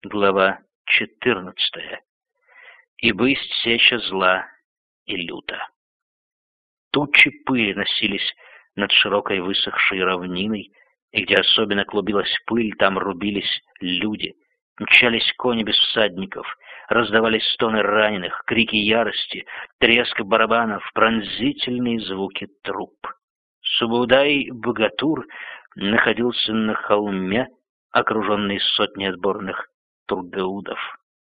Глава 14. И бысть сеча зла и люта. Тучи пыли носились над широкой высохшей равниной, и где особенно клубилась пыль, там рубились люди. Мчались кони без всадников, раздавались стоны раненых, крики ярости, треск барабанов, пронзительные звуки труп. Субудай-богатур находился на холме, окруженный сотней отборных тургаудов.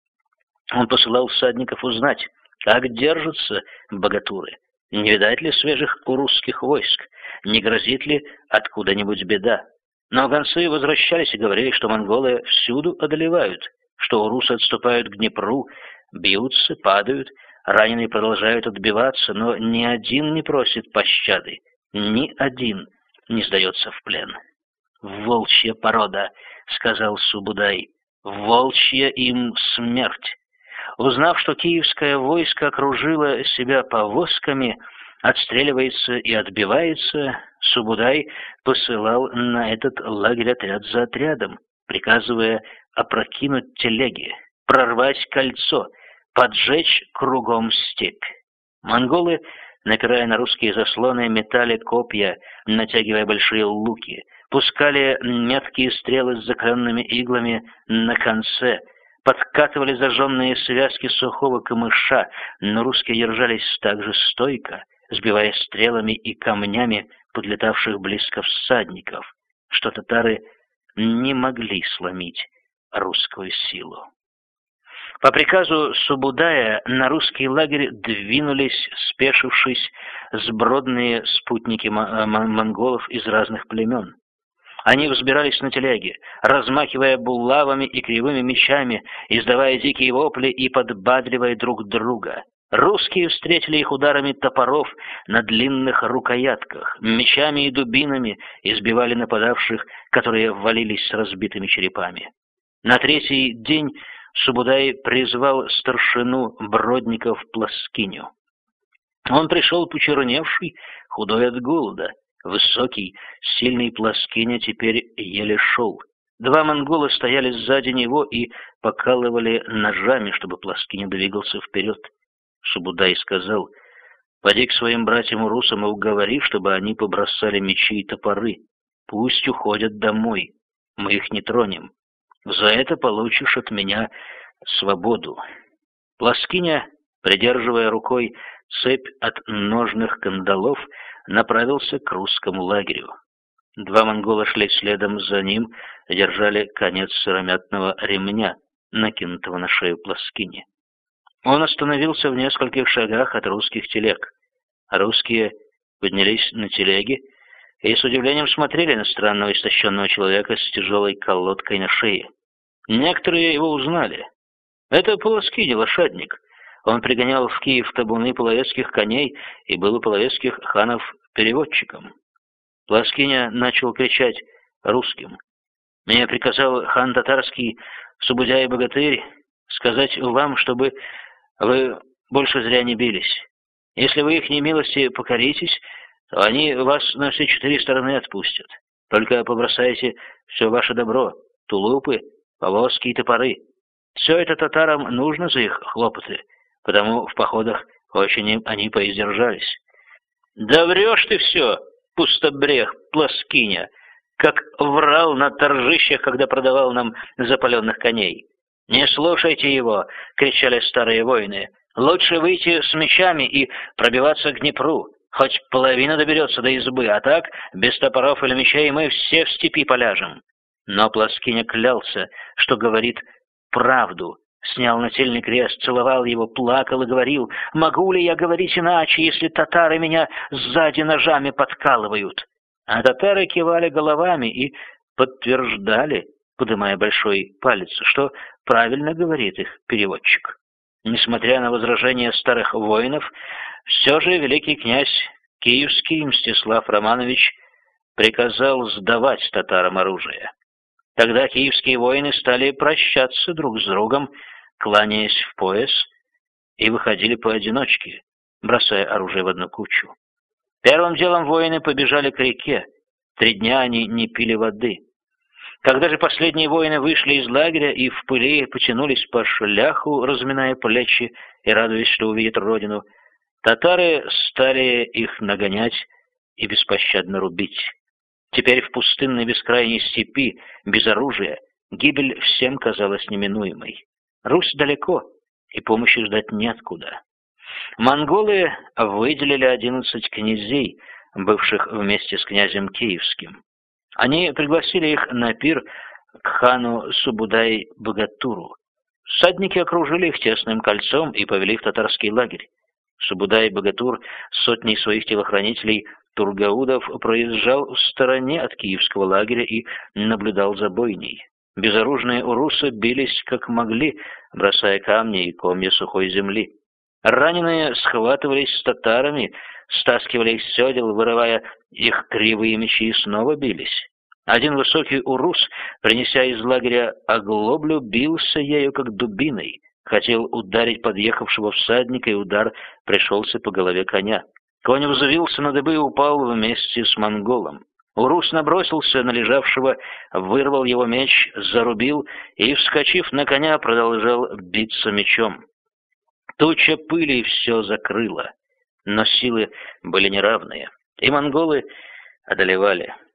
Он посылал всадников узнать, как держатся богатуры, не видать ли свежих урусских войск, не грозит ли откуда-нибудь беда. Но гонцы возвращались и говорили, что монголы всюду одолевают, что урусы отступают к Днепру, бьются, падают, раненые продолжают отбиваться, но ни один не просит пощады, ни один не сдается в плен. «Волчья порода», — сказал Субудай, — «волчья им смерть». Узнав, что киевское войско окружило себя повозками, отстреливается и отбивается, Субудай посылал на этот лагерь отряд за отрядом, приказывая опрокинуть телеги, прорвать кольцо, поджечь кругом степь. Монголы, напирая на русские заслоны, метали копья, натягивая большие луки, пускали меткие стрелы с закаленными иглами на конце, подкатывали зажженные связки сухого камыша, но русские держались так же стойко, сбивая стрелами и камнями подлетавших близко всадников, что татары не могли сломить русскую силу. По приказу Субудая на русский лагерь двинулись, спешившись, сбродные спутники монголов из разных племен. Они взбирались на телеги, размахивая булавами и кривыми мечами, издавая дикие вопли и подбадривая друг друга. Русские встретили их ударами топоров на длинных рукоятках, мечами и дубинами избивали нападавших, которые ввалились с разбитыми черепами. На третий день Субудай призвал старшину Бродников Плоскиню. Он пришел почерневший, худой от голода. Высокий, сильный Плоскиня теперь еле шел. Два монгола стояли сзади него и покалывали ножами, чтобы Плоскиня двигался вперед. Субудай сказал: «Поди к своим братьям-урусам и уговори, чтобы они побросали мечи и топоры. Пусть уходят домой, мы их не тронем. За это получишь от меня свободу». Плоскиня, придерживая рукой цепь от ножных кандалов, направился к русскому лагерю. Два монгола шли следом за ним, держали конец сыромятного ремня, накинутого на шею Плоскини. Он остановился в нескольких шагах от русских телег. Русские поднялись на телеги и с удивлением смотрели на странного истощенного человека с тяжелой колодкой на шее. Некоторые его узнали. Это Плоскиня, лошадник. Он пригонял в Киев табуны половецких коней и был у половецких ханов переводчиком. Плоскиня начал кричать русским: «Мне приказал хан татарский Субудяй-богатырь сказать вам, чтобы вы больше зря не бились. Если вы их немилости покоритесь, то они вас на все 4 стороны отпустят. Только побросайте все ваше добро, тулупы, повозки и топоры. Все это татарам нужно за их хлопоты, потому в походах очень они поиздержались». «Да врешь ты все, пустобрех, Плоскиня, как врал на торжищах, когда продавал нам запаленных коней. «Не слушайте его!» — кричали старые воины. «Лучше выйти с мечами и пробиваться к Днепру. Хоть половина доберется до избы, а так, без топоров или мечей, мы все в степи поляжем». Но Плоскиня клялся, что говорит правду. Снял нательный крест, целовал его, плакал и говорил: «Могу ли я говорить иначе, если татары меня сзади ножами подкалывают?» А татары кивали головами и подтверждали, подымая большой палец, что правильно говорит их переводчик. Несмотря на возражения старых воинов, все же великий князь Киевский Мстислав Романович приказал сдавать татарам оружие. Тогда киевские воины стали прощаться друг с другом, кланяясь в пояс, и выходили поодиночке, бросая оружие в одну кучу. Первым делом воины побежали к реке. 3 дня они не пили воды. Когда же последние воины вышли из лагеря и в пыли потянулись по шляху, разминая плечи и радуясь, что увидят родину, татары стали их нагонять и беспощадно рубить. Теперь в пустынной бескрайней степи, без оружия, гибель всем казалась неминуемой. Русь далеко, и помощи ждать неоткуда. Монголы выделили 11 князей, бывших вместе с князем Киевским. Они пригласили их на пир к хану Субудай-Богатуру. Всадники окружили их тесным кольцом и повели в татарский лагерь. Субудай-Богатур с сотней своих телохранителей тургаудов проезжал в стороне от киевского лагеря и наблюдал за бойней. Безоружные урусы бились как могли, бросая камни и комья сухой земли. Раненые схватывались с татарами, стаскивали их с седел, вырывая их кривые мечи, и снова бились. Один высокий урус, принеся из лагеря оглоблю, бился ею как дубиной, хотел ударить подъехавшего всадника, и удар пришелся по голове коня. Конь взвился на дыбы и упал вместе с монголом. Урус набросился на лежавшего, вырвал его меч, зарубил и, вскочив на коня, продолжал биться мечом. Туча пыли все закрыла, но силы были неравные, и монголы одолевали.